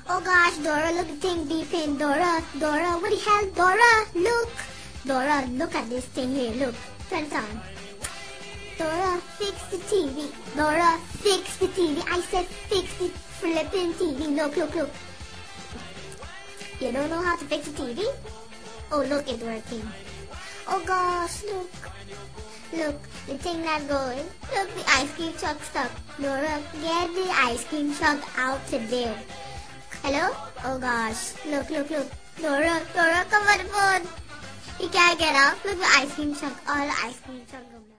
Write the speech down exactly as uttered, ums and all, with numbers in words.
Oh gosh, Dora, look at the thing beeping. Dora, Dora, what the hell? Dora, look. Dora, look at this thing here. Look, turn it on. Dora, fix the T V. Dora, fix the T V. I said fix the flipping T V. Look, look, look. You don't know how to fix a T V? Oh, look, it's working. Oh gosh, look. Look, the thing not going. Look, the ice cream truck stuck. Dora, get the ice cream truck out of there. Hello? Oh gosh, look, look, look. Dora, Dora, come on the phone. You can't get out. Look, the ice cream truck. All the ice cream truck.